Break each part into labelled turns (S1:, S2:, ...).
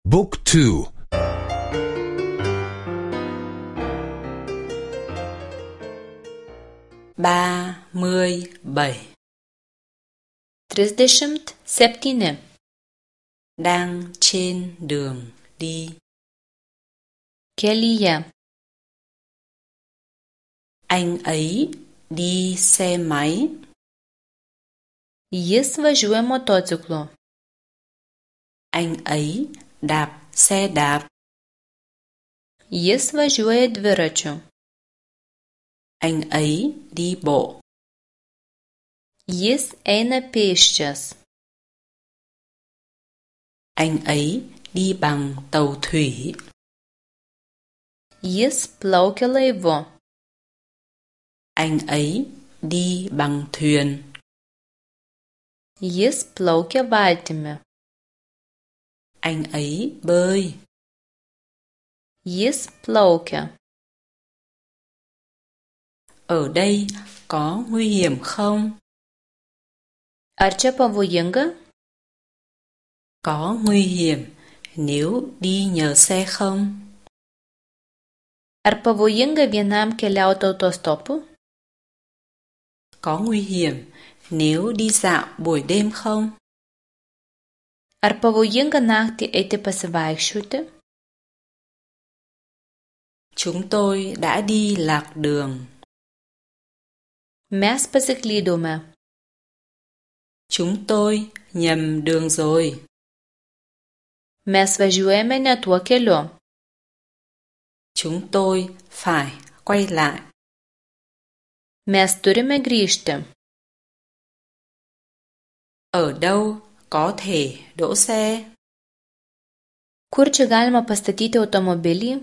S1: Book 2.
S2: 37.
S3: 37.
S2: Đang trên đường đi.
S3: Kelyje.
S2: Anh ấy đi xe máy.
S3: Jis važiuoja motociklu.
S2: Anh ấy đạp xe đạp.
S3: Jis važiuoja dviračiu.
S2: Anh ấy đi bộ.
S3: Jis eina pėsčias.
S2: Anh ấy đi bằng tàu thủy.
S3: Jis plaukia laivu.
S2: Anh ấy đi bằng thuyền.
S3: Jis plaukia valtimi.
S2: Anh ấy bơi.
S3: Jis plaukia.
S2: Ở đây có nguy hiểm không?
S3: Ar čia pavojinga?
S2: Có nguy hiểm nếu đi nhờ xe không?
S3: Ar pavojinga vienam keliauti autostopu?
S2: Có nguy hiểm nếu đi dạo buổi đêm không?
S3: Ar pavojinga naktį eiti pasivaikščioti?
S2: Chúng tôi đã đi lạc đường.
S3: Mes pasiklydome.
S2: Chúng tôi nhầm đường rồi.
S3: Mes važiuojame ne tuo keliu.
S2: Chúng tôi phải quay lại.
S3: Mes turime grįžti.
S2: Ở đâu có thể đỗ xe?
S3: Kur čia galima pastatyti automobilį?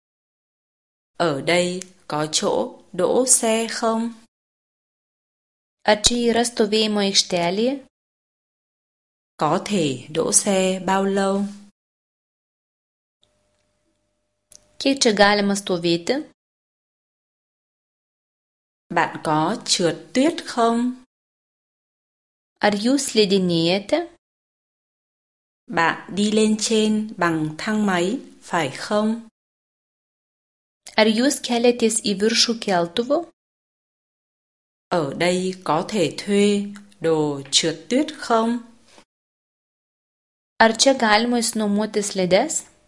S2: Ở đây có chỗ đỗ xe không?
S3: Ar čia yra stovėjimo aikštelė?
S2: Có thể đỗ xe bao lâu?
S3: Kiek čia galima stovėti?
S2: Bạn có trượt tuyết không?
S3: Ar jūs slidinėjate?
S2: Bạn đi lên trên bằng thang máy, phải không?
S3: Ar jūs keliatės į viršų keltuvu?
S2: Ở đây có thể thuê đồ trượt tuyết không?
S3: Ar čia galima išsinuomoti slides?